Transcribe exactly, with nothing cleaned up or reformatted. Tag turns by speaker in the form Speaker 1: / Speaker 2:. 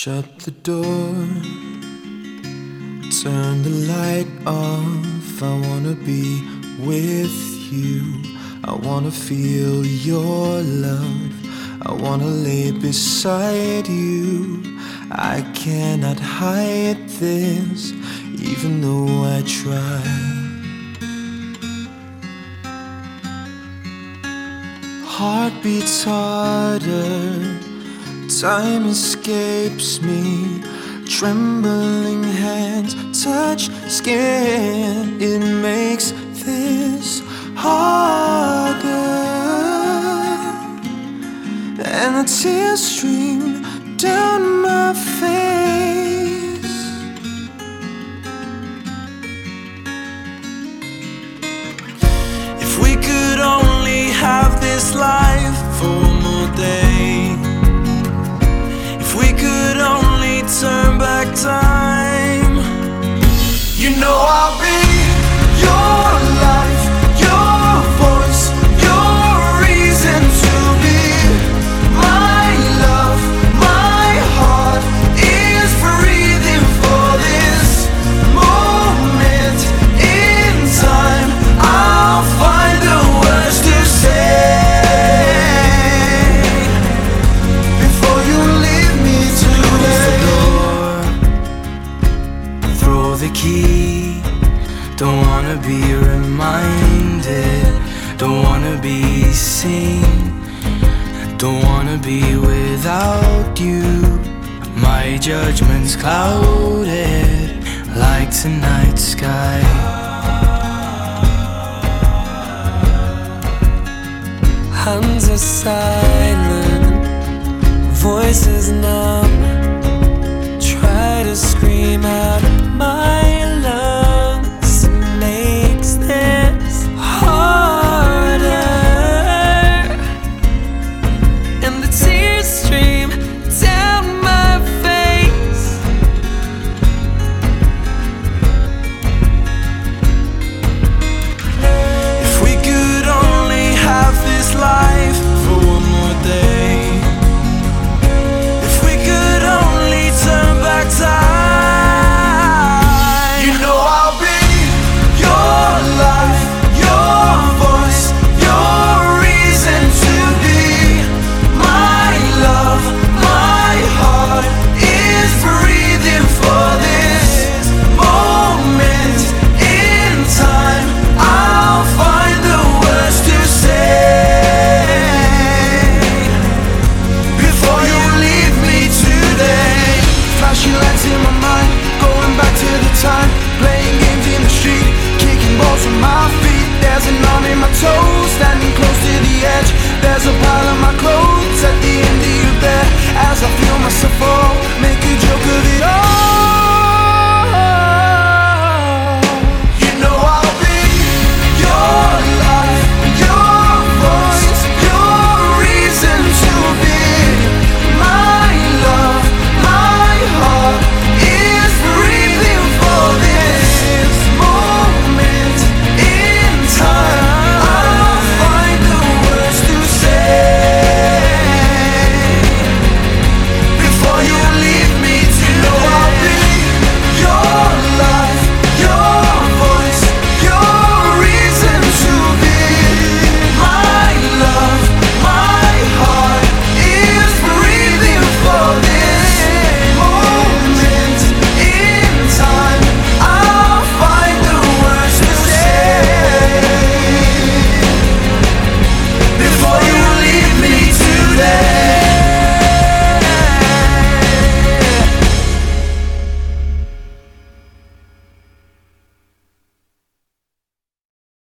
Speaker 1: Shut the door, turn the light off. I wanna be with you. I wanna feel your love. I wanna lay beside you. I cannot hide this, even though I try. Heart beats harder, time escapes me. Trembling hands touch skin. It makes this harder, and the tears stream down my face. If we could only have this life for one more day, if we could only turn back time, you know I'll be your life, your voice, your reason to be. My love, my heart is breathing for this moment in time. I'll find the words to say before you leave me today. Throw the key. Don't wanna be reminded, don't wanna be seen, don't wanna be without you. My judgment's clouded like tonight's sky. Hands are silent, voices now